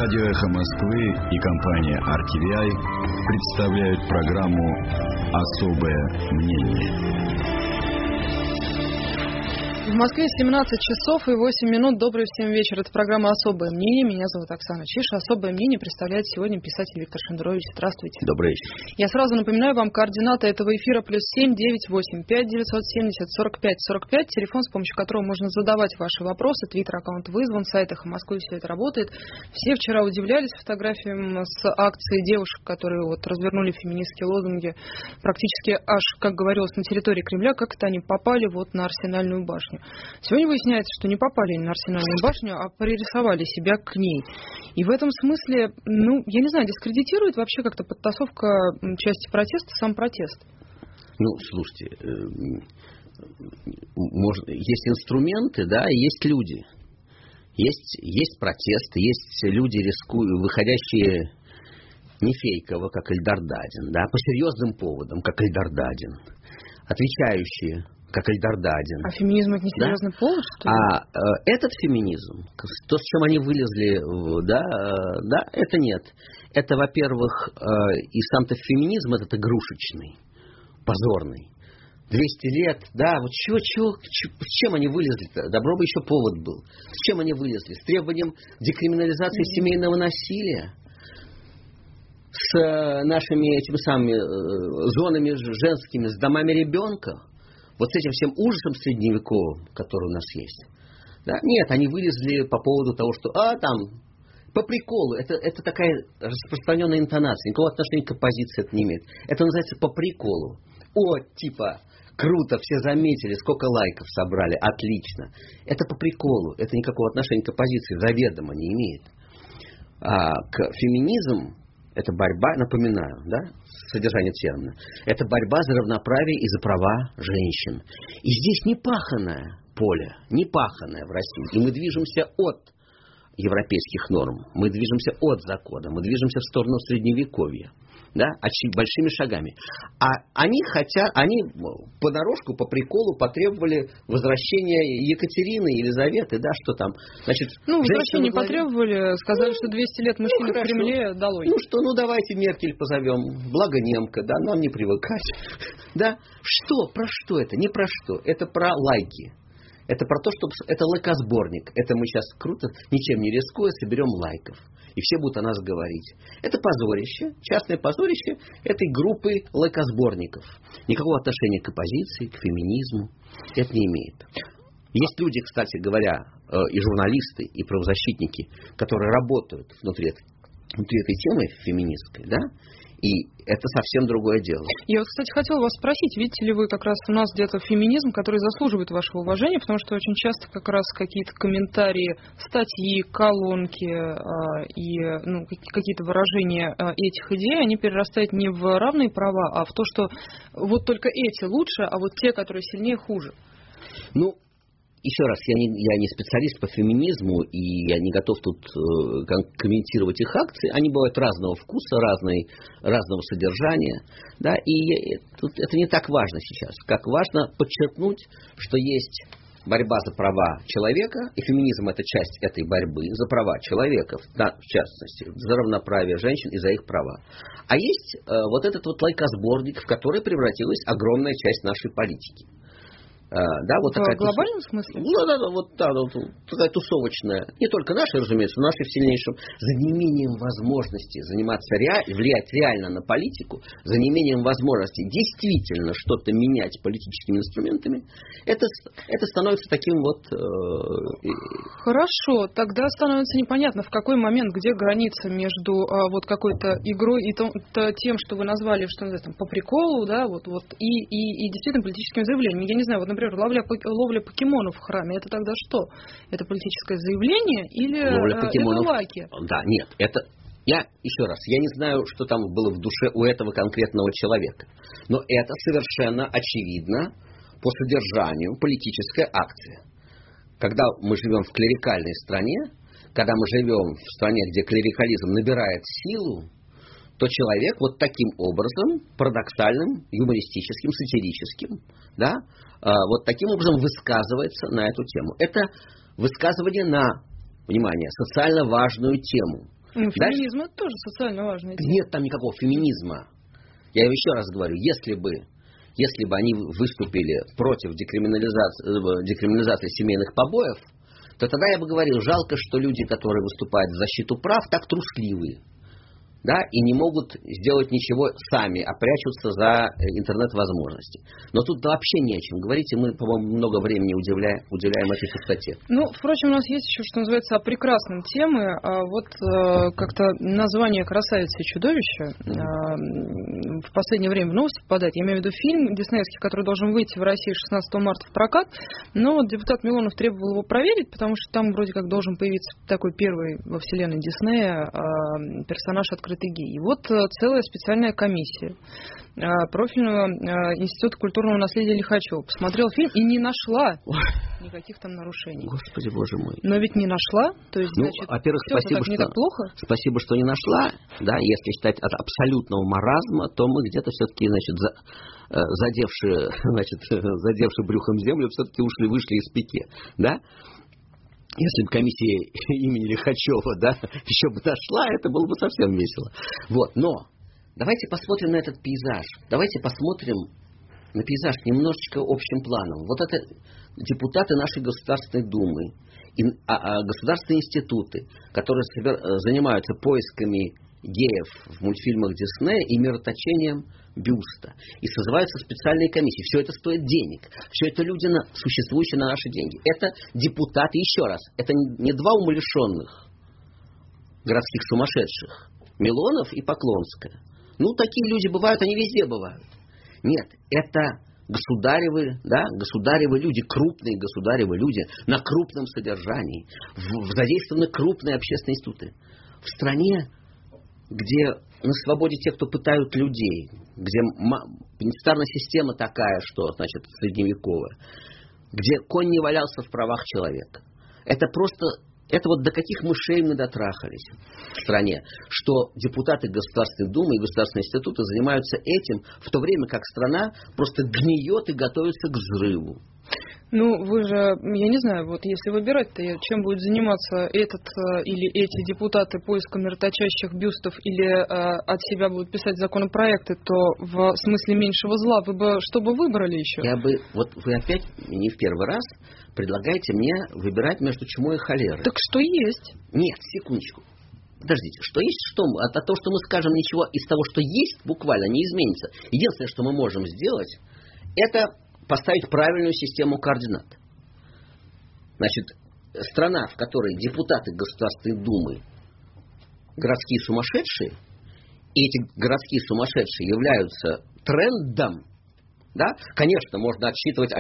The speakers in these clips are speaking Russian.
Радио «Эхо Москвы» и компания RTVI представляют программу «Особое мнение». В Москве 17 часов и 8 минут. Добрый всем вечер. Это программа «Особое мнение». Меня зовут Оксана Чиша. «Особое мнение» представляет сегодня писатель Виктор Шендерович. Здравствуйте. Добрый вечер. Я сразу напоминаю вам координаты этого эфира: +7 985 970 45 45. Телефон, с помощью которого можно задавать ваши вопросы. Твиттер-аккаунт вызван, сайт «Эхо Москвы», все это работает. Все вчера удивлялись фотографиям с акции девушек, которые развернули феминистские лозунги практически аж, как говорилось, на территории Кремля. Как это они попали на Арсенальную башню? Сегодня выясняется, что не попали на Арсенальную башню, а пририсовали себя к ней. И в этом смысле, я не знаю, дискредитирует вообще как-то подтасовка части протеста сам протест? Слушайте, есть инструменты, да, и есть люди. Есть протесты, есть люди, выходящие не фейково, как Эльдар Дадин, да, по серьезным поводам, как Эльдар Дадин, отвечающие, как Эльдар Дадин. А феминизм — это не серьезный повод, что ли? Этот феминизм, то, с чем они вылезли, это нет. Это, во-первых, и сам-то феминизм этот игрушечный, позорный. 200 лет, да, с чем они вылезли-то? Добро бы еще повод был. С чем они вылезли? С требованием декриминализации семейного насилия? С нашими этими самыми зонами женскими, с домами ребенка? Вот с этим всем ужасом средневековым, который у нас есть. Да? Нет, они вылезли по поводу того, что по приколу. Это такая распространенная интонация. Никакого отношения к оппозиции это не имеет. Это называется по приколу. Круто, все заметили, сколько лайков собрали, отлично. Это по приколу. Это никакого отношения к оппозиции заведомо не имеет. К феминизм это борьба, напоминаю, да, содержание термина. Это борьба за равноправие и за права женщин. И здесь непаханное поле, непаханное в России. И мы движемся от европейских норм, мы движемся от закона, мы движемся в сторону средневековья. Да, большими шагами. А они понарошку, по приколу потребовали возвращения Екатерины, Елизаветы, да, что там. Значит, возвращение потребовали, сказали, что 200 лет мужчин в Кремле долой. Давайте Меркель позовем, благо немка, да, нам не привыкать. Да, про что это? Не про что, это про лайки. Это про то, что это лайкосборник. Это мы сейчас круто, ничем не рискуя, соберем лайков. И все будут о нас говорить. Это позорище, частное позорище этой группы лайкосборников. Никакого отношения к оппозиции, к феминизму это не имеет. Есть люди, кстати говоря, и журналисты, и правозащитники, которые работают внутри этой темы феминистской, да? И это совсем другое дело. Я кстати, хотела вас спросить, видите ли вы как раз у нас где-то феминизм, который заслуживает вашего уважения, потому что очень часто как раз какие-то комментарии, статьи, колонки и какие-то выражения этих идей, они перерастают не в равные права, а в то, что вот только эти лучше, а вот те, которые сильнее, хуже. Еще раз, я не специалист по феминизму, и я не готов тут комментировать их акции. Они бывают разного вкуса, разного содержания. Да, и это не так важно сейчас. Как важно подчеркнуть, что есть борьба за права человека, и феминизм — это часть этой борьбы за права человека, в частности, за равноправие женщин и за их права. А есть этот лайкосборник, в который превратилась огромная часть нашей политики. В глобальном смысле? Такая тусовочная. Не только наша, разумеется, но наша в сильнейшем. За неимением возможности влиять реально на политику, за неимением возможности действительно что-то менять политическими инструментами, это становится таким Хорошо, тогда становится непонятно, в какой момент, где граница между какой-то игрой и тем, что вы назвали, что называется, по приколу, да, и действительно политическим заявлением. Я не знаю, например, ловля покемонов в храме, это тогда что? Это политическое заявление или это лайки? Да, нет, я не знаю, что там было в душе у этого конкретного человека, но это совершенно очевидно по содержанию политическая акция. Когда мы живем в клерикальной стране, когда мы живем в стране, где клерикализм набирает силу, то человек вот таким образом, парадоксальным, юмористическим, сатирическим, да, вот таким образом высказывается на эту тему. Это высказывание на, внимание, социально важную тему. Феминизм — это тоже социально важная тема. Нет там никакого феминизма. Я еще раз говорю, если бы они выступили против декриминализации семейных побоев, то тогда я бы говорил, жалко, что люди, которые выступают в защиту прав, так трусливые. Да, и не могут сделать ничего сами, а прячутся за интернет-возможности. Но тут вообще не о чем говорить, и мы, по-моему, много времени уделяем этой пустоте. Впрочем, у нас есть еще, что называется, о прекрасном темы. Как-то название «Красавица и чудовище» в последнее время в новости попадает. Я имею в виду фильм диснеевский, который должен выйти в России 16 марта в прокат. Но депутат Милонов требовал его проверить, потому что там вроде как должен появиться такой первый во вселенной Диснея персонаж открытый гей. И вот целая специальная комиссия профильного института культурного наследия Лихачева посмотрела фильм и не нашла никаких там нарушений. Господи, боже мой. Но ведь не нашла, то есть, значит, во-первых, не так плохо. Спасибо, что не нашла. Да, если считать от абсолютного маразма, то мы где-то все-таки, задевшие брюхом землю, все-таки вышли из пике. Да? Если бы комиссия имени Лихачева, да, еще бы нашла, это было бы совсем весело. Но давайте посмотрим на этот пейзаж. Давайте посмотрим на пейзаж немножечко общим планом. Вот это депутаты нашей Государственной Думы, государственные институты, которые занимаются поисками геев в мультфильмах Диснея и мироточением бюста. И созываются специальные комиссии. Все это стоит денег. Все это люди, существующие на наши деньги. Это депутаты, еще раз, это не два умалишенных городских сумасшедших. Милонов и Поклонская. Такие люди бывают, они везде бывают. Нет, это государевы люди, крупные государевы люди на крупном содержании. Задействованы крупные общественные институты. В стране, где на свободе те, кто пытают людей, где пенитенциарная система такая, что, средневековая, где конь не валялся в правах человека. Это до каких мышей мы дотрахались в стране, что депутаты Государственной Думы и Государственные институты занимаются этим, в то время как страна просто гниет и готовится к взрыву. Вы же, я не знаю, если выбирать-то, чем будет заниматься этот или эти депутаты поиском мироточащих бюстов, или от себя будут писать законопроекты, то в смысле меньшего зла вы бы что бы выбрали еще? Вы опять не в первый раз предлагаете мне выбирать между чумой и холерой. Так что есть? Нет, секундочку. Подождите, что есть, что? От того, что мы скажем, ничего из того, что есть, буквально не изменится. Единственное, что мы можем сделать, это поставить правильную систему координат. Страна, в которой депутаты Государственной Думы городские сумасшедшие, и эти городские сумасшедшие являются трендом, да, конечно, можно отсчитывать,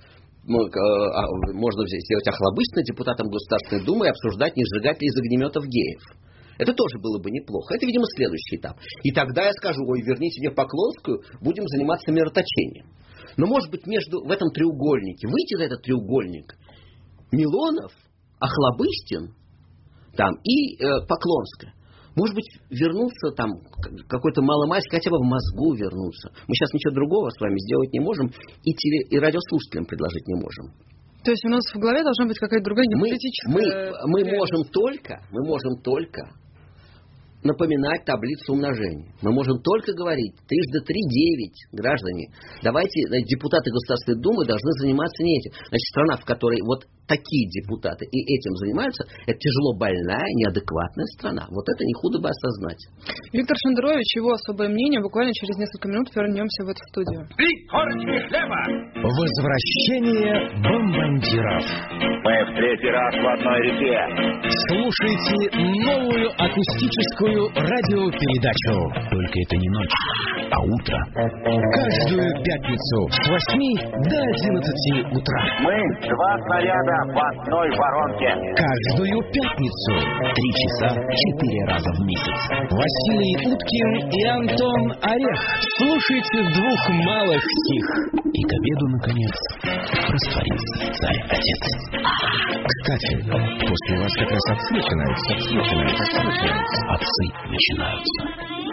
можно сделать охлобыстно депутатам Государственной Думы и обсуждать, не сжигать ли из огнеметов геев. Это тоже было бы неплохо. Это, видимо, следующий этап. И тогда я скажу, верните мне Поклонскую, будем заниматься мироточением. Но, может быть, в этом треугольнике, выйти за этот треугольник, Милонов, Охлобыстин и Поклонская. Может быть, вернуться какой-то маломальский, хотя бы в мозгу вернуться. Мы сейчас ничего другого с вами сделать не можем, и радиослушателям предложить не можем. То есть у нас в голове должна быть какая-то другая гипотетическая... Мы можем только напоминать таблицу умножения. Мы можем только говорить 3 × 3 = 9, граждане. Давайте, депутаты Государственной Думы должны заниматься не этим. Страна, в которой такие депутаты и этим занимаются, это тяжело больная, неадекватная страна. Это не худо бы осознать. Виктор Шендерович, его особое мнение. Буквально через несколько минут вернемся в эту студию. 3 корочки хлеба! Возвращение бомбардиров. Мы в 3-й раз в одной реке. Слушайте новую акустическую радиопередачу. Только это не ночь, а утро. Каждую пятницу с 8 до 11 утра. Мы 2 снаряда в одной воронке. Каждую пятницу 3 часа 4 раза в месяц. Василий Уткин и Антон Орех. Слушайте 2 малых стих. И к обеду, наконец, растворится царь-отец. Кстати, после вас как раз отцы начинаются. Отцы начинаются.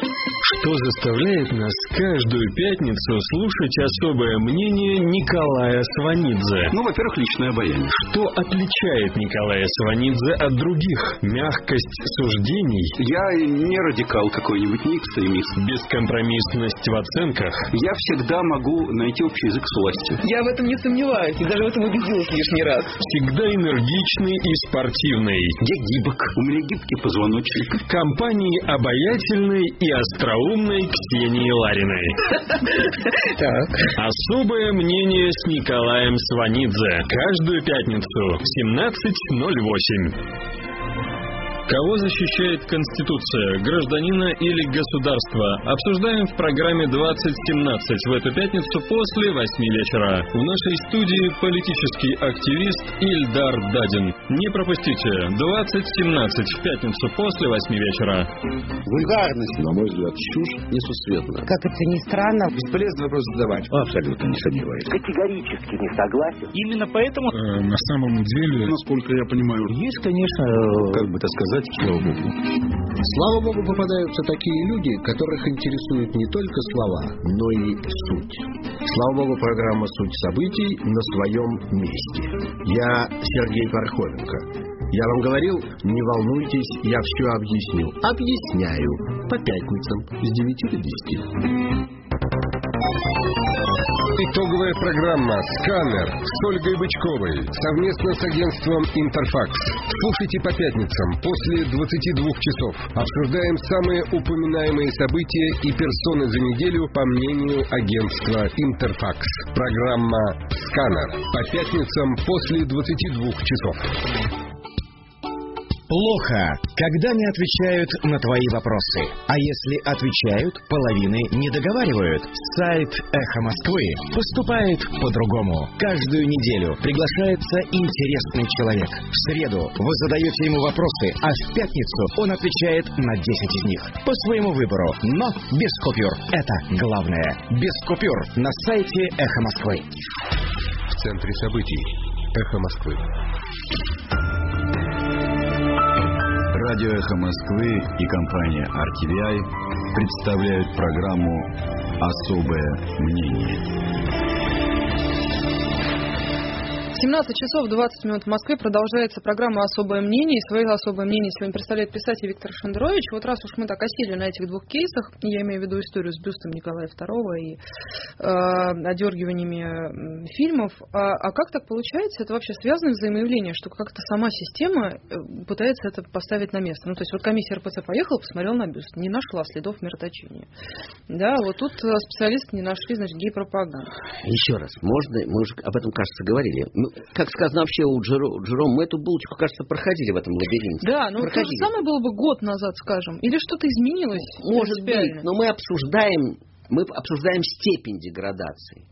Что заставляет нас каждую пятницу слушать особое мнение Николая Сванидзе? Во-первых, личное обаяние. Что отличает Николая Сванидзе от других? Мягкость суждений? Я не радикал какой-нибудь, не экстремист. Бескомпромиссность в оценках? Я всегда могу найти общий язык с властью. Я в этом не сомневаюсь, и даже в этом убедилась лишний раз. Всегда энергичный и спортивный. Я гибок. У меня гибкий позвоночник. Компании обаятельной и остроумной Ксении Лариной. Так. Особое мнение с Николаем Сванидзе. Каждую пятницу в 17:08. Кого защищает Конституция, гражданина или государство? Обсуждаем в программе 2017 в эту пятницу после 8 вечера. В нашей студии политический активист Ильдар Дадин. Не пропустите. 2017 в пятницу после 8 вечера. Вульгарность, на мой взгляд, чушь несусветная. Как это ни странно. Бесполезный вопрос задавать. Абсолютно не сомневаюсь. Категорически не согласен. Именно поэтому... На самом деле... Насколько я понимаю... Есть, конечно, Как бы это сказать, слава богу. слава богу, попадаются такие люди, которых интересуют не только слова, но и суть. Слава богу, программа «Суть событий» на своем месте. Я Сергей Пархоменко. Я вам говорил, не волнуйтесь, я все объясню. Объясняю. По пятницам с 9 до 10. Итоговая программа «Сканер» с Ольгой Бычковой совместно с агентством «Интерфакс». Слушайте по пятницам после 22 часов. Обсуждаем самые упоминаемые события и персоны за неделю по мнению агентства «Интерфакс». Программа «Сканер» по пятницам после 22 часов. Плохо, когда не отвечают на твои вопросы. А если отвечают, половины не договаривают. Сайт «Эхо Москвы» поступает по-другому. Каждую неделю приглашается интересный человек. В среду вы задаете ему вопросы, а в пятницу он отвечает на 10 из них. По своему выбору, но без купюр. Это главное. Без купюр на сайте «Эхо Москвы». В центре событий. «Эхо Москвы». Радио «Эхо Москвы» и компания RTVI представляют программу «Особое мнение». 17 часов 20 минут в Москве. Продолжается программа «Особое мнение». И свое особое мнение сегодня представляет писатель Виктор Шендерович. Вот раз уж мы так осели на этих двух кейсах, я имею в виду историю с бюстом Николая II и одергиваниями фильмов, а как так получается? Это вообще связано взаимоявление, что как-то сама система пытается это поставить на место. Ну, то есть вот комиссия РПЦ поехала, посмотрела на бюст, не нашла следов мироточения. Да, вот тут специалисты не нашли, значит, гей-пропаганду. Еще раз, можно, мы уже об этом, кажется, говорили. Как сказано вообще у Джерома, мы эту булочку, кажется, проходили в этом лабиринте. Да, но то же самое было бы год назад, скажем. Или что-то изменилось? Может быть, но мы обсуждаем степень деградации.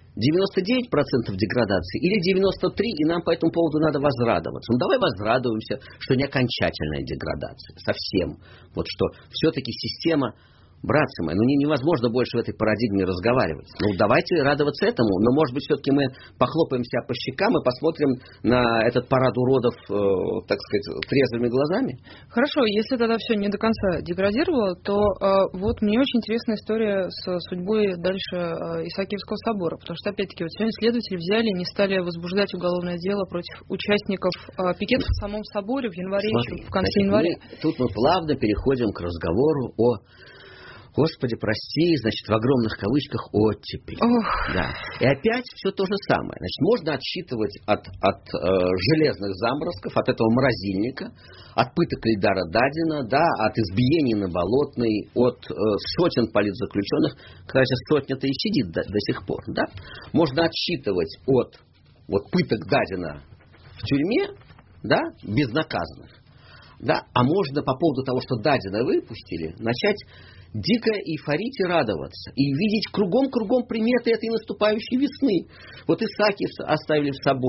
99% деградации или 93%, и нам по этому поводу надо возрадоваться. Ну, давай возрадуемся, что не окончательная деградация. Совсем. Вот что все-таки система... Братцы мои, невозможно больше в этой парадигме разговаривать. Давайте радоваться этому, но, может быть, все-таки мы похлопаем себя по щекам и посмотрим на этот парад уродов, так сказать, трезвыми глазами. Хорошо, если тогда все не до конца деградировало, то вот мне очень интересная история с судьбой дальше Исаакиевского собора, потому что, опять-таки, вот сегодня следователи взяли и не стали возбуждать уголовное дело против участников пикетов в самом соборе в январе, в конце января. Тут мы плавно переходим к разговору о... Господи, прости, значит, в огромных кавычках оттепель. Да. И опять все то же самое. Значит, можно отсчитывать от железных заморозков, от этого морозильника, от пыток Ильдара Дадина, да, от избиений на Болотной, от сотен политзаключенных. Кстати, сотня-то и сидит до сих пор. Да? Можно отсчитывать от пыток Дадина в тюрьме, да, безнаказанных. Да? А можно по поводу того, что Дадина выпустили, начать дико эйфорить и радоваться. И видеть кругом приметы этой наступающей весны. Вот Исааки оставили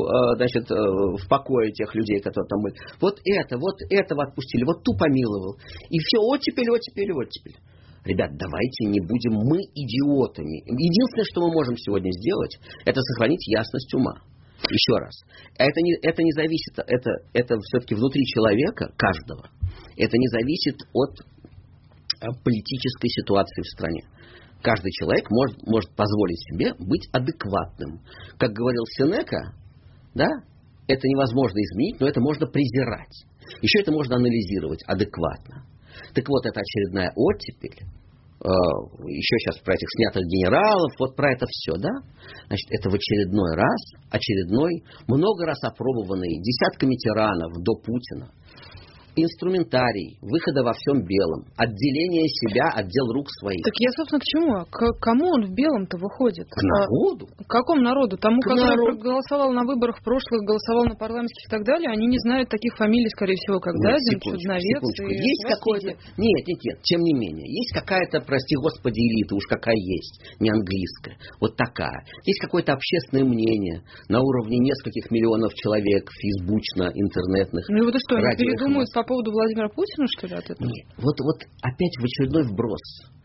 в покое тех людей, которые там были. Вот этого отпустили, вот ту помиловал. И все, оттепель. Ребят, давайте не будем мы идиотами. Единственное, что мы можем сегодня сделать, это сохранить ясность ума. Еще раз. Это не зависит, это все-таки внутри человека, каждого. Это не зависит от политической ситуации в стране. Каждый человек может позволить себе быть адекватным. Как говорил Сенека, да, это невозможно изменить, но это можно презирать. Еще это можно анализировать адекватно. Так вот, это очередная оттепель. Еще сейчас про этих снятых генералов, вот про это все, да? Значит, это в очередной раз, много раз опробованный десятками тиранов до Путина, инструментарий выхода во всем белом, отделение себя от дел рук своих. Так я, собственно, к чему? К кому он в белом-то выходит? К народу. К какому народу? Тому, который проголосовал на выборах прошлых, голосовал на парламентских и так далее, они не знают таких фамилий, скорее всего, как Дадин, Чудновец. Есть какой-то... Нет. Тем не менее. Есть какая-то, прости господи, элита, уж какая есть, не английская. Вот такая. Есть какое-то общественное мнение на уровне нескольких миллионов человек, фейсбучно, интернетных. Ну и вот и что, они передумают по поводу Владимира Путина, что ли, от этого? Нет, вот опять в очередной вброс.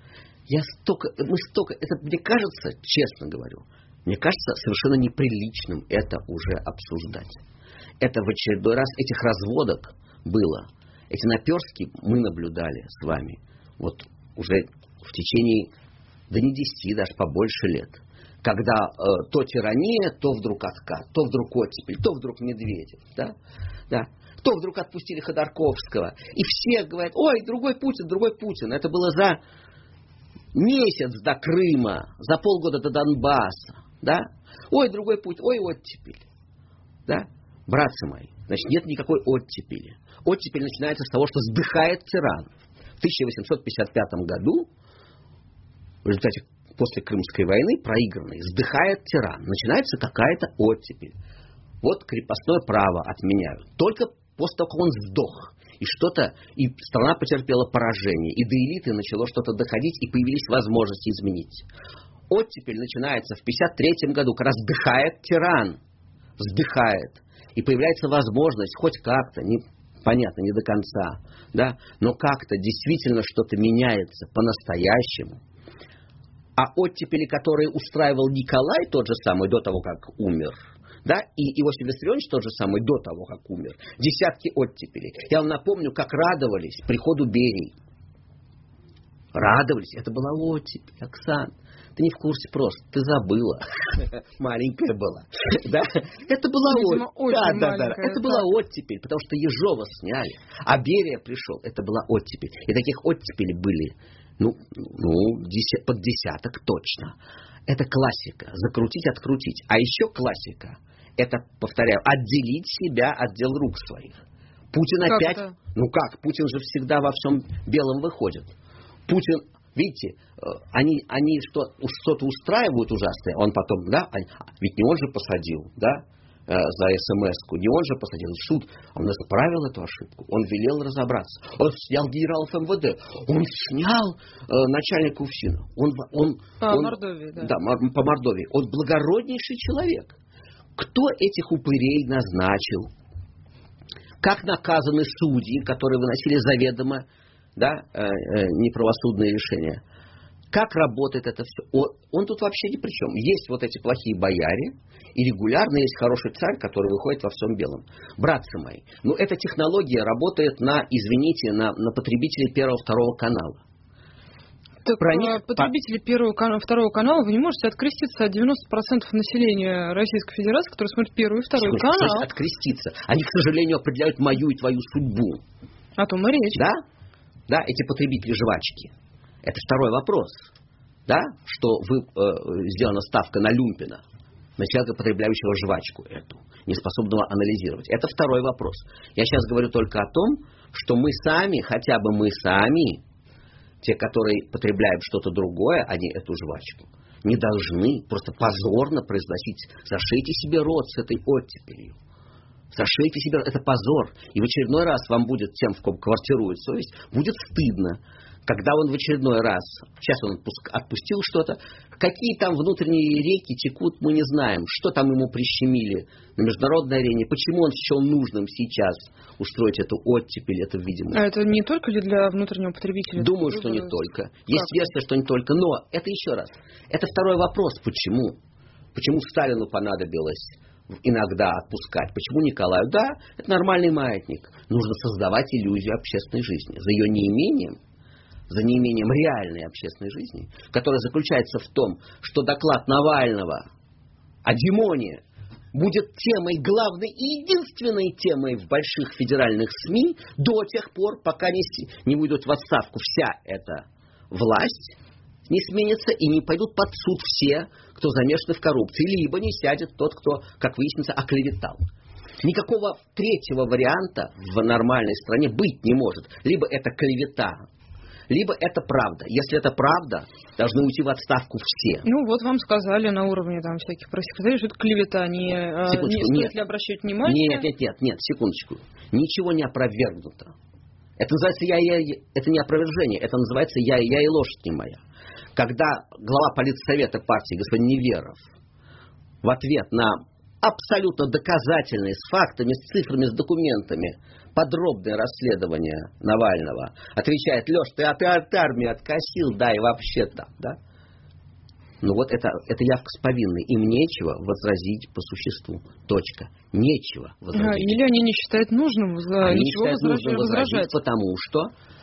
Это, мне кажется, честно говорю, мне кажется совершенно неприличным это уже обсуждать. Это в очередной раз, этих разводок было. Эти наперстки мы наблюдали с вами. Вот уже в течение, да не 10, даже побольше лет. Когда то тирания, то вдруг откат, то вдруг оттепель, то вдруг Медведев, да. То вдруг отпустили Ходорковского. И все говорят, ой, другой Путин. Это было за месяц до Крыма, за полгода до Донбасса. Да? Ой, другой Путин, ой, оттепель. Да? Братцы мои, значит, нет никакой оттепели. Оттепель начинается с того, что сдыхает тиран. В 1855 году, в результате после Крымской войны, проигранной, сдыхает тиран. Начинается какая-то оттепель. Вот крепостное право отменяют. Только после того, как он сдох, и страна потерпела поражение, и до элиты начало что-то доходить, и появились возможности изменить. Оттепель начинается в 1953 году, когда сдыхает тиран, и появляется возможность хоть как-то, понятно, не до конца, да, но как-то действительно что-то меняется по-настоящему. А оттепели, которые устраивал Николай, тот же самый, до того, как умер, да, и Иосиф Виссарионович тот же самый до того, как умер. Десятки оттепелей. Я вам напомню, как радовались приходу Берии. Радовались. Это была оттепель, Оксана. Ты не в курсе просто. Ты забыла. Маленькая была. Да? Это была оттепель. Да. Это была оттепель, потому что Ежова сняли. А Берия пришел. Это была оттепель. И таких оттепелей были, под десяток точно. Это классика. Закрутить, открутить. А еще классика. Это, повторяю, отделить себя от дел рук своих. Путин как опять... Это? Путин же всегда во всем белом выходит. Путин, видите, они что-то устраивают ужасное. Он потом, да, ведь не он же посадил, да, за СМС-ку. Не он же посадил. Суд, он исправил эту ошибку. Он велел разобраться. Он снял генералов МВД. Он снял начальника УФСИНа. По Мордовии, да. Да, по Мордовии. Он благороднейший человек. Кто этих упырей назначил? Как наказаны судьи, которые выносили заведомо, да, неправосудные решения? Как работает это все? Он тут вообще ни при чем. Есть вот эти плохие бояре, и регулярно есть хороший царь, который выходит во всем белом. Братцы мои, эта технология работает на потребителей первого-второго канала. Так, потребители второго канала, вы не можете откреститься от 90% населения Российской Федерации, которые смотрят первый и второй канал. Что значит откреститься? Они, к сожалению, определяют мою и твою судьбу. О том и речь. Да? Да, эти потребители жвачки. Это второй вопрос. Да? Что сделана ставка на люмпина, на человека, потребляющего жвачку эту, неспособного анализировать. Это второй вопрос. Я сейчас говорю только о том, что мы сами, хотя бы мы сами, те, которые потребляют что-то другое, а не эту жвачку, не должны просто позорно произносить: зашейте себе рот с этой оттепелью. Зашейте себе, это позор. И в очередной раз вам будет, тем, в ком квартирует совесть, будет стыдно, когда он в очередной раз, сейчас он отпустил что-то, какие там внутренние реки текут, мы не знаем, что там ему прищемили на международной арене, почему он счел нужным сейчас устроить эту оттепель, это видимо. А это не только ли для внутреннего потребителя? Думаю, что не только. Есть версия, что не только, но это еще раз. Это второй вопрос, почему? Почему Сталину понадобилось иногда отпускать? Почему Николаю? Да, это нормальный маятник. Нужно создавать иллюзию общественной жизни. За ее неимением за неимением реальной общественной жизни, которая заключается в том, что доклад Навального о Димоне будет темой главной и единственной темой в больших федеральных СМИ до тех пор, пока не уйдут в отставку вся эта власть, не сменится и не пойдут под суд все, кто замешаны в коррупции, либо не сядет тот, кто, как выяснится, оклеветал. Никакого третьего варианта в нормальной стране быть не может. Либо это клевета, либо это правда. Если это правда, должны уйти в отставку все. Ну, вот вам сказали на уровне там всяких пресс-секретарей, что это клевета. Не стоит ли обращать внимание? Нет, секундочку. Ничего не опровергнуто. Это называется это не опровержение, это называется я и лошадь не моя. Когда глава политсовета партии господин Неверов в ответ на абсолютно доказательные, с фактами, с цифрами, с документами, подробное расследование Навального, отвечает: Леш, ты от армии откосил, да, и вообще там, да? Ну вот это явка с повинной. Им нечего возразить по существу. Точка. Нечего возразить. Или они не считают нужным возражать, потому что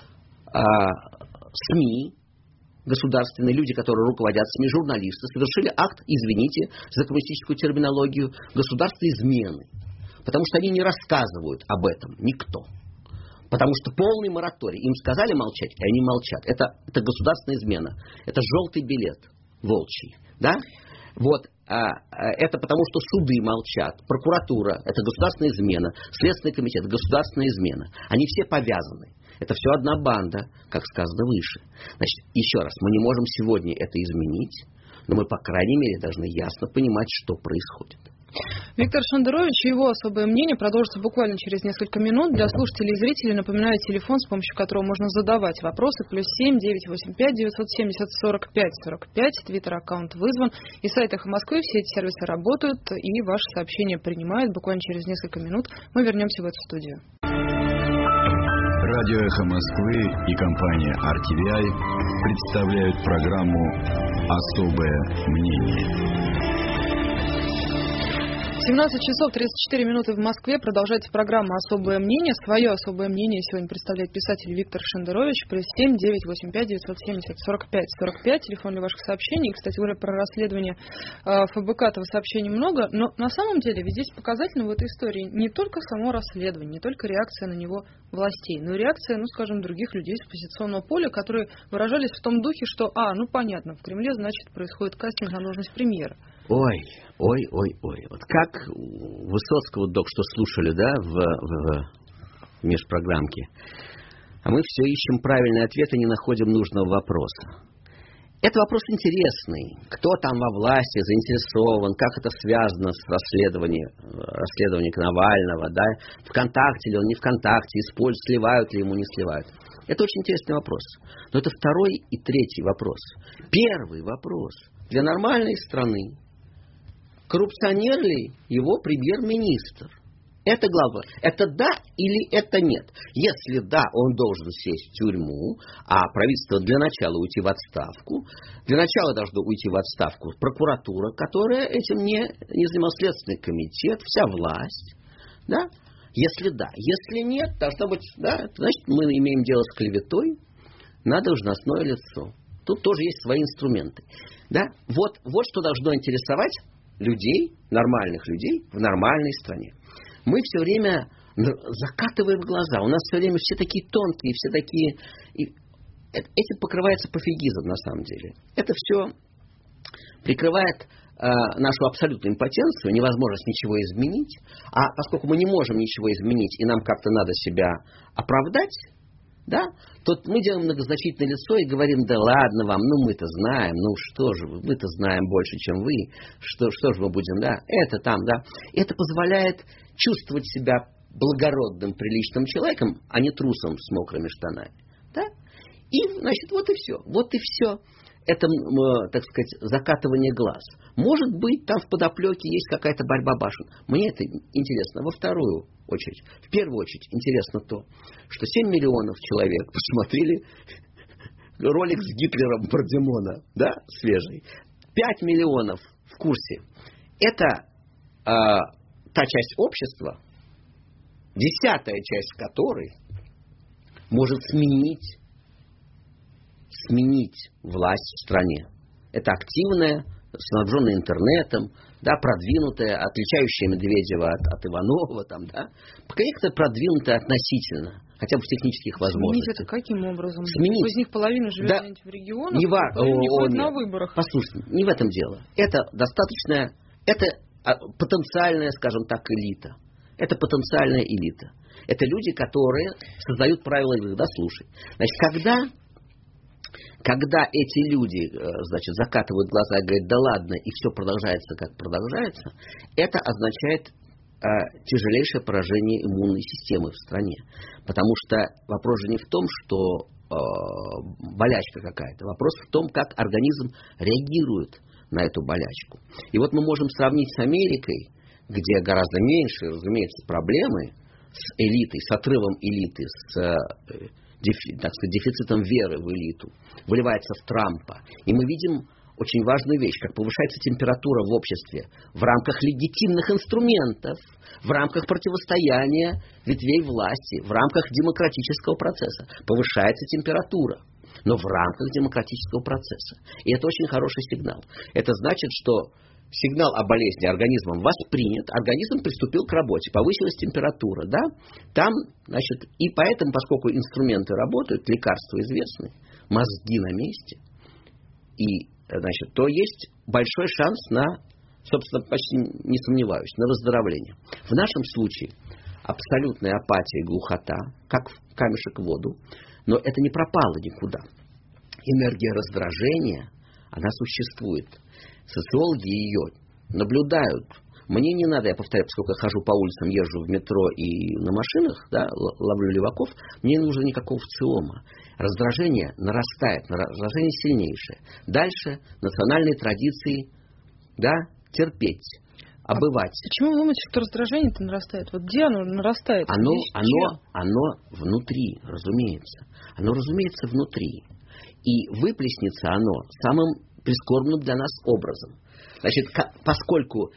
СМИ, государственные люди, которые руководят СМИ, журналисты, совершили акт, извините за коммунистическую терминологию, государственной измены. Потому что они не рассказывают об этом никто. Потому что полный мораторий. Им сказали молчать, и они молчат. Это государственная измена. Это желтый билет волчий. Да? Вот. Это потому, что суды молчат, прокуратура – это государственная измена, Следственный комитет – государственная измена. Они все повязаны. Это все одна банда, как сказано выше. Значит, еще раз, мы не можем сегодня это изменить, но мы, по крайней мере, должны ясно понимать, что происходит. Виктор Шендерович и его особое мнение продолжится буквально через несколько минут. Для слушателей и зрителей напоминаю телефон, с помощью которого можно задавать вопросы. +7 985 970 45 45. Твиттер-аккаунт вызван. И сайт «Эхо Москвы». Все эти сервисы работают, и ваши сообщения принимают. Буквально через несколько минут мы вернемся в эту студию. Радио «Эхо Москвы» и компания RTVI представляют программу «Особое мнение». 17 часов 34 минуты в Москве. Продолжается программа «Особое мнение». Свое особое мнение сегодня представляет писатель Виктор Шендерович. +7 985 970 45 45. Телефон для ваших сообщений. И, кстати говоря, про расследование ФБК-то сообщений много. Но на самом деле ведь здесь показательно в этой истории не только само расследование, не только реакция на него властей, но и реакция, скажем, других людей с оппозиционного поля, которые выражались в том духе, что, понятно, в Кремле, значит, происходит кастинг на должность премьера. Ой. Вот как Высоцкого только что слушали, да, в межпрограммке. А мы все ищем правильный ответ и не находим нужного вопроса. Это вопрос интересный. Кто там во власти заинтересован, как это связано с расследованием Навального, да? ВКонтакте ли он, не ВКонтакте, используют, сливают ли ему, не сливают. Это очень интересный вопрос. Но это второй и третий вопрос. Первый вопрос. Для нормальной страны коррупционер ли его премьер-министр? Это главное. Это да или это нет? Если да, он должен сесть в тюрьму, а правительство для начала уйти в отставку. Для начала должно уйти в отставку прокуратура, которая этим не занималась, Следственный комитет, вся власть. Да? Если да. Если нет, должно быть, да, значит, мы имеем дело с клеветой на должностное лицо. Тут тоже есть свои инструменты. Да? Вот что должно интересовать людей, нормальных людей в нормальной стране. Мы все время закатываем глаза. У нас все время все такие тонкие, все такие... Этим покрывается пофигизм на самом деле. Это все прикрывает нашу абсолютную импотенцию, невозможность ничего изменить. А поскольку мы не можем ничего изменить, и нам как-то надо себя оправдать, да, то мы делаем многозначительное лицо и говорим: да ладно вам, мы-то знаем, что же вы, мы-то знаем больше, чем вы, что же мы будем, да, это там, да. Это позволяет чувствовать себя благородным, приличным человеком, а не трусом с мокрыми штанами, да. И, значит, вот и все. Это, так сказать, закатывание глаз. Может быть, там в подоплеке есть какая-то борьба башен. Мне это интересно. В первую очередь интересно то, что 7 миллионов человек посмотрели ролик с Гитлером про Димона, да, свежий. 5 миллионов в курсе. Это та часть общества, 10-я часть которой может сменить сменить власть в стране. Это активная, снабженная интернетом, да, продвинутая, отличающая Медведева от Иванова, там, да, некоторая продвинутая относительно, хотя бы в технических возможностях. Сменить это каким образом? Сменить. Из них половина живет Да. в регионах, половина не ходит на выборах. Послушайте, не в этом дело. Это достаточная, это потенциальная, скажем так, элита. Это потенциальная элита. Это люди, которые создают правила игры. Да, слушай. Значит, когда эти люди, значит, закатывают глаза и говорят, да ладно, и все продолжается, как продолжается, это означает тяжелейшее поражение иммунной системы в стране. Потому что вопрос же не в том, что болячка какая-то. Вопрос в том, как организм реагирует на эту болячку. И вот мы можем сравнить с Америкой, где гораздо меньше, разумеется, проблемы с элитой, с отрывом элиты, с так сказать, дефицитом веры в элиту, выливается в Трампа. И мы видим очень важную вещь, как повышается температура в обществе в рамках легитимных инструментов, в рамках противостояния ветвей власти, в рамках демократического процесса. Повышается температура, но в рамках демократического процесса. И это очень хороший сигнал. Это значит, что сигнал о болезни организмом воспринят, организм приступил к работе, повысилась температура, да? Там, значит, и поэтому, поскольку инструменты работают, лекарства известны, мозги на месте, и, значит, то есть большой шанс на, собственно, почти не сомневаюсь, на выздоровление. В нашем случае абсолютная апатия и глухота, как камешек в воду, но это не пропало никуда. Энергия раздражения, она существует. Социологи ее наблюдают. Мне не надо, я повторяю, поскольку я хожу по улицам, езжу в метро и на машинах, да, ловлю леваков, мне не нужно никакого ВЦИОМа. Раздражение нарастает, раздражение сильнейшее. Дальше национальные традиции, да, терпеть, обывать. Почему вы думаете, что раздражение-то нарастает? Вот где оно нарастает? Оно внутри, разумеется. Оно, разумеется, внутри. И выплеснется оно самым прискорбным для нас образом. Значит, поскольку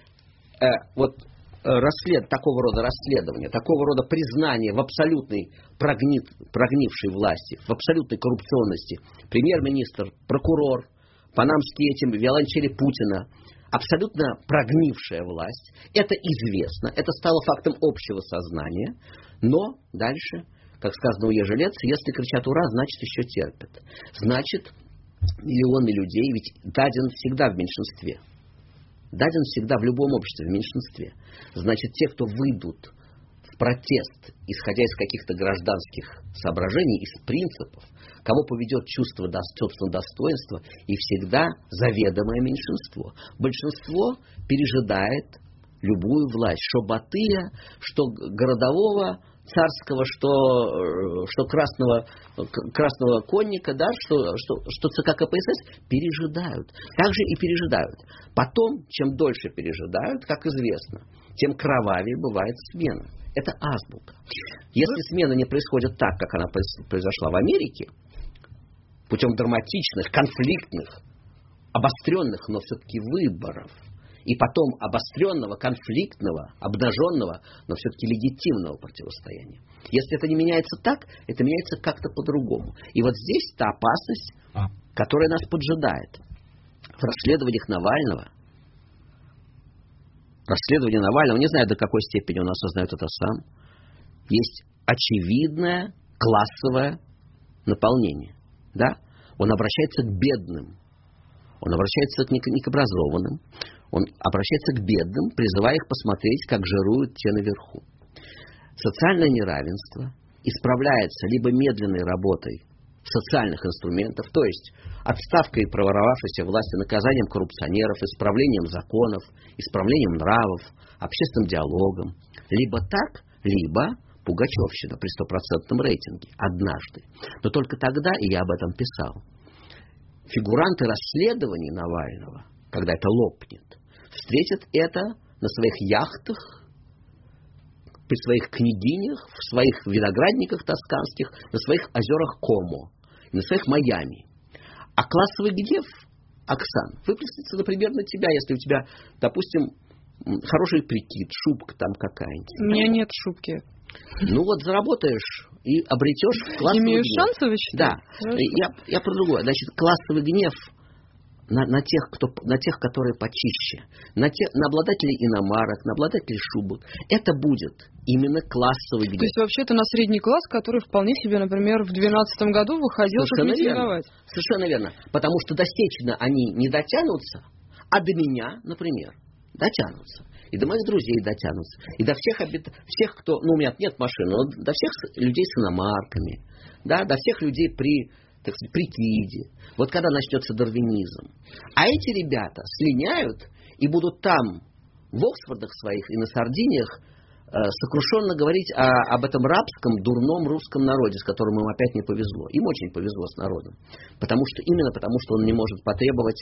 такого рода расследование, такого рода признание в абсолютной прогнившей власти, в абсолютной коррупционности, премьер-министр, прокурор, панамские виолончели Путина, абсолютно прогнившая власть, это известно, это стало фактом общего сознания, но дальше, как сказано у Ежелец, если кричат «Ура!», значит еще терпят. Значит, миллионы людей, ведь Дадин всегда в меньшинстве. Дадин всегда в любом обществе в меньшинстве. Значит, те, кто выйдут в протест, исходя из каких-то гражданских соображений, из принципов, кого поведет чувство собственного достоинства, и всегда заведомое меньшинство. Большинство пережидает любую власть, что Батыя, что городового, царского, что красного конника, да, что ЦК КПСС пережидают. Так же и пережидают. Потом, чем дольше пережидают, как известно, тем кровавее бывает смена. Это азбука. Если смена не происходит так, как она произошла в Америке, путем драматичных, конфликтных, обостренных, но все-таки выборов, и потом обостренного, конфликтного, обнаженного, но все-таки легитимного противостояния. Если это не меняется так, это меняется как-то по-другому. И вот здесь та опасность, которая нас поджидает. В расследованиях Навального, не знаю, до какой степени он осознает это сам, есть очевидное классовое наполнение. Да? Он обращается к бедным, он обращается к необразованным, он обращается к бедным, призывая их посмотреть, как жируют те наверху. Социальное неравенство исправляется либо медленной работой социальных инструментов, то есть отставкой проворовавшейся власти, наказанием коррупционеров, исправлением законов, исправлением нравов, общественным диалогом. Либо так, либо пугачевщина при 100% рейтинге. Однажды. Но только тогда, и я об этом писал, фигуранты расследований Навального, когда это лопнет, встретят это на своих яхтах, при своих княгинях, в своих виноградниках тосканских, на своих озерах Комо, на своих Майами. А классовый гнев, Оксан, выплеснется, например, на тебя, если у тебя, допустим, хороший прикид, шубка там какая-нибудь. У меня нет шубки. Ну вот заработаешь и обретешь классовый Имеешь гнев. шансы, вы считаете? Да. Я про другое. Значит, классовый гнев на тех, которые почище, на обладателей иномарок, на обладателей шубок. Это будет именно классовый гнев. То есть вообще-то на средний класс, который вполне себе, например, в 2012 году выходил, чтобы митинговать. Совершенно верно. Потому что достечно они не дотянутся, а до меня, например, дотянутся. И до моих друзей дотянутся. И до всех, кто... Ну, у меня нет машины, но до всех людей с иномарками. Да, до всех людей при КИДе. Вот когда начнется дарвинизм. А эти ребята слиняют и будут там, в Оксфордах своих и на Сардиниях, сокрушенно говорить об этом рабском, дурном русском народе, с которым им опять не повезло. Им очень повезло с народом. Именно потому, что он не может потребовать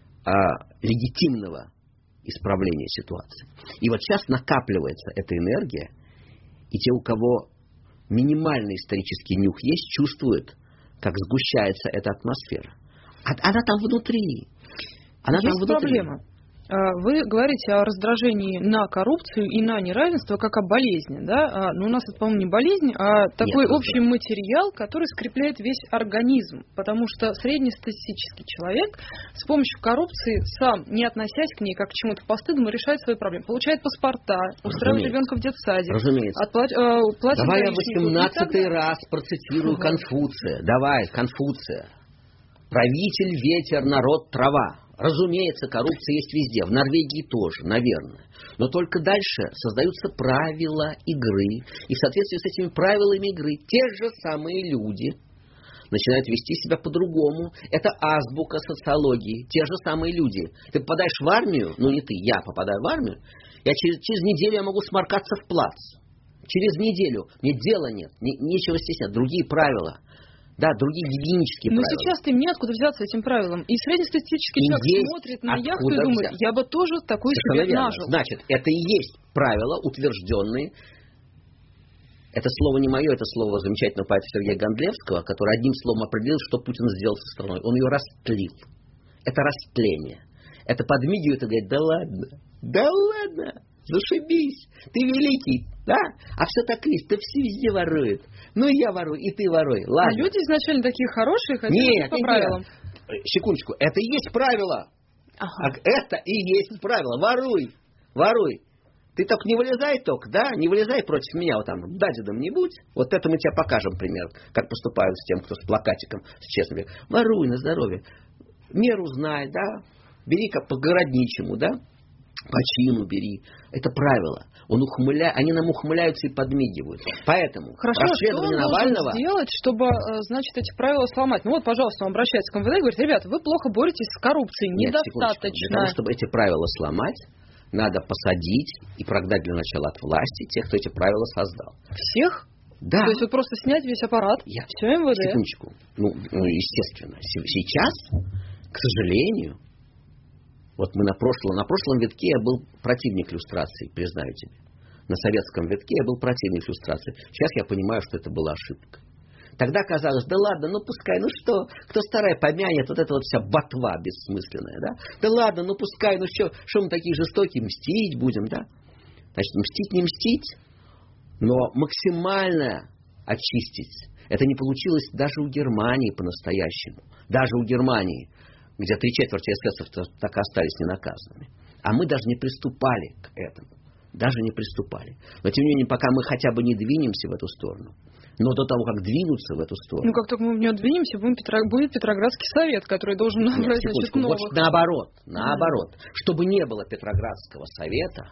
легитимного исправления ситуации. И вот сейчас накапливается эта энергия, и те, у кого минимальный исторический нюх есть, чувствуют, как сгущается эта атмосфера. Она там внутри. Есть проблема. Вы говорите о раздражении на коррупцию и на неравенство как о болезни, да? Но у нас это, по-моему, не болезнь, а такой общий материал, который скрепляет весь организм. Потому что среднестатистический человек с помощью коррупции сам, не относясь к ней как к чему-то постыдному, решает свои проблемы. Получает паспорта, устраивает ребенка в детсадик. Разумеется. Давай я 18-й раз процитирую Конфуция. Давай, Конфуция. Правитель, ветер, народ, трава. Разумеется, коррупция есть везде. В Норвегии тоже, наверное. Но только дальше создаются правила игры. И в соответствии с этими правилами игры те же самые люди начинают вести себя по-другому. Это азбука социологии. Те же самые люди. Ты попадаешь в армию, ну не ты, я попадаю в армию, через неделю я могу сморкаться в плац. Через неделю. Мне дела нет. Нечего стесняться. Другие правила. Да, другие гигиенические правила. Но сейчас-то им неоткуда взяться этим правилам. И среднестатистический человек смотрит на яхту и думает, я бы тоже такой себе нажил. Значит, это и есть правила, утвержденные. Это слово не мое, это слово замечательного поэта Сергея Гондлевского, который одним словом определил, что Путин сделал со страной. Он ее растлил. Это растление. Это подмигивает и говорит, да ладно, зашибись, ты великий, да? А все так есть, ты все везде ворует. Ну и я ворую, и ты воруй. Ладно. А люди изначально такие хорошие, хотят по правилам. Секундочку, это и есть правило. Ага. Это и есть правило. Воруй. Ты только не вылезай да? Не вылезай против меня, вот там, дадидом не будь. Вот это мы тебе покажем, пример, как поступают с тем, кто с плакатиком, с честным. Воруй на здоровье. Меру знай, да? Бери как по-городничему, да? По чину бери. Это правило. Они нам ухмыляются и подмигивают. Поэтому расследование Навального... Что сделать, чтобы, значит, эти правила сломать? Ну вот, пожалуйста, он обращается к МВД и говорит, ребята, вы плохо боретесь с коррупцией, недостаточно. Для того, чтобы эти правила сломать, надо посадить и прогнать для начала от власти тех, кто эти правила создал. Всех? Да. То есть вот просто снять весь аппарат, все МВД? Секундочку. Ну, естественно. Сейчас, к сожалению... Вот мы на прошлом витке я был противник люстрации, признаю тебе. На советском витке я был противник люстрации. Сейчас я понимаю, что это была ошибка. Тогда казалось, да ладно, ну пускай, ну что, кто старая помянет, вот эта вот вся ботва бессмысленная, да? Да ладно, ну пускай, ну что мы такие жестокие, мстить будем, да? Значит, мстить не мстить, но максимально очистить. Это не получилось даже у Германии по-настоящему. Даже у Германии, где 3/4 эсэсовцев так и остались ненаказанными. А мы даже не приступали к этому. Даже не приступали. Но тем не менее, пока мы хотя бы не двинемся в эту сторону, но до того, как двинуться в эту сторону... Ну, как только мы в нее двинемся, будет Петроградский совет, который должен набрать, значит, новых... Вот наоборот. Чтобы не было Петроградского совета,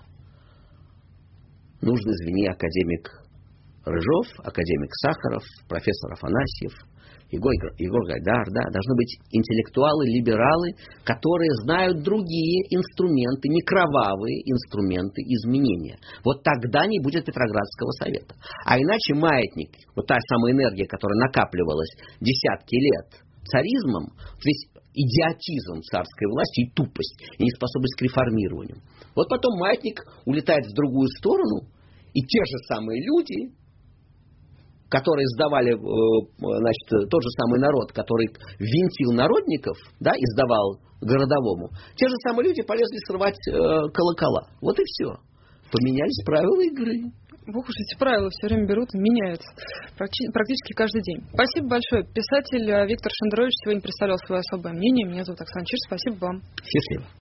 нужно, извини, академик Рыжов, академик Сахаров, профессор Афанасьев, Егор Гайдар, да, должны быть интеллектуалы, либералы, которые знают другие инструменты, не кровавые инструменты изменения. Вот тогда не будет Петроградского совета. А иначе маятник, вот та самая энергия, которая накапливалась десятки лет царизмом, весь идиотизм царской власти и тупость, и неспособность к реформированию. Вот потом маятник улетает в другую сторону, и те же самые люди... которые сдавали, значит, тот же самый народ, который винтил народников, да, и сдавал городовому, те же самые люди полезли срывать колокола. Вот и все. Поменялись правила игры. Ох уж эти правила все время берут и меняются практически каждый день. Спасибо большое. Писатель Виктор Шендерович сегодня представлял свое особое мнение. Меня зовут Оксана Чиж. Спасибо вам. Счастливо.